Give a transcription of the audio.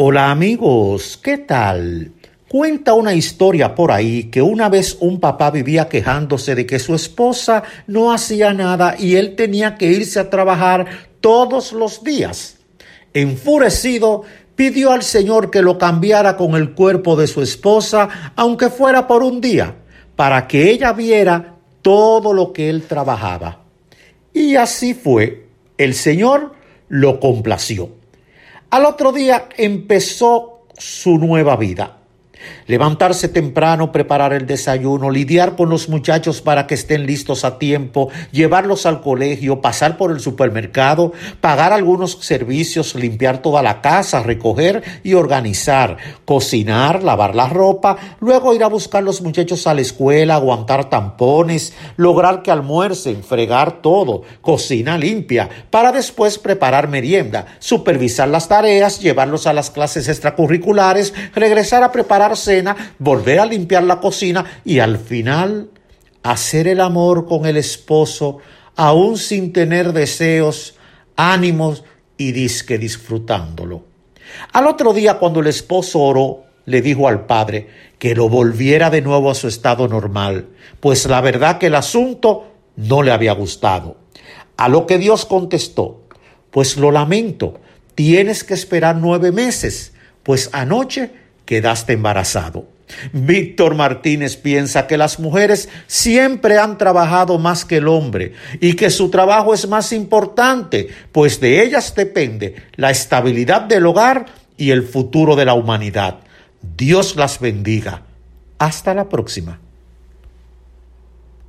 Hola amigos, ¿qué tal? Cuenta una historia por ahí que una vez un papá vivía quejándose de que su esposa no hacía nada y él tenía que irse a trabajar todos los días. Enfurecido, pidió al Señor que lo cambiara con el cuerpo de su esposa, aunque fuera por un día, para que ella viera todo lo que él trabajaba. Y así fue. El Señor lo complació. Al otro día empezó su nueva vida. Levantarse temprano, preparar el desayuno, lidiar con los muchachos para que estén listos a tiempo, llevarlos al colegio, pasar por el supermercado, pagar algunos servicios, limpiar toda la casa, recoger y organizar, cocinar, lavar la ropa, luego ir a buscar los muchachos a la escuela, aguantar tampones, lograr que almuercen, fregar todo, cocina limpia, para después preparar merienda, supervisar las tareas, llevarlos a las clases extracurriculares, regresar a preparar cena, volver a limpiar la cocina y al final hacer el amor con el esposo, aún sin tener deseos, ánimos y disque disfrutándolo. Al otro día, cuando el esposo oró, le dijo al padre que lo volviera de nuevo a su estado normal, pues la verdad que el asunto no le había gustado. A lo que Dios contestó: pues lo lamento, tienes que esperar 9 meses, pues anoche quedaste embarazado. Víctor Martínez piensa que las mujeres siempre han trabajado más que el hombre y que su trabajo es más importante, pues de ellas depende la estabilidad del hogar y el futuro de la humanidad. Dios las bendiga. Hasta la próxima.